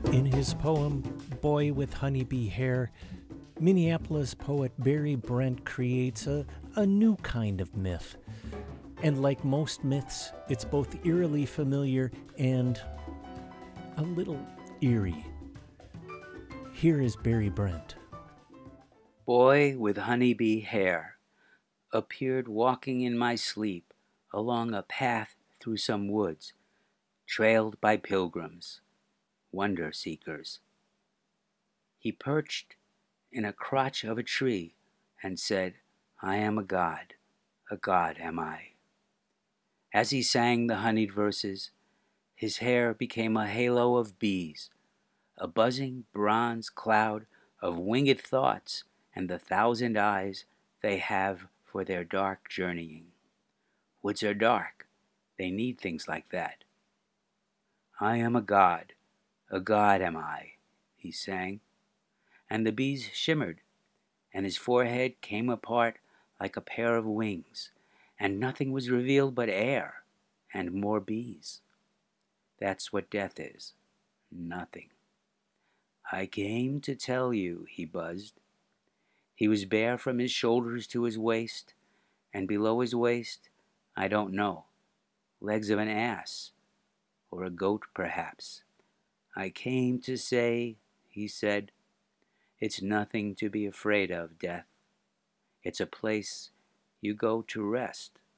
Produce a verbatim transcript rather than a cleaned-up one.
In his poem, Boy with Honeybee Hair, Minneapolis poet Barry Brent creates a, a new kind of myth. And like most myths, it's both eerily familiar and a little eerie. Here is Barry Brent. Boy with honeybee hair appeared walking in my sleep along a path through some woods, trailed by pilgrims, wonder seekers. He perched in a crotch of a tree and said, I am a god, a god am I. As he sang the honeyed verses, his hair became a halo of bees, a buzzing bronze cloud of winged thoughts and the thousand eyes they have for their dark journeying. Woods are dark, they need things like that. I am a god, a god am I, he sang, and the bees shimmered, and his forehead came apart like a pair of wings, and nothing was revealed but air and more bees. That's what death is, nothing. I came to tell you, he buzzed. He was bare from his shoulders to his waist, and below his waist, I don't know, legs of an ass, or a goat perhaps. I came to say, he said, it's nothing to be afraid of, death. It's a place you go to rest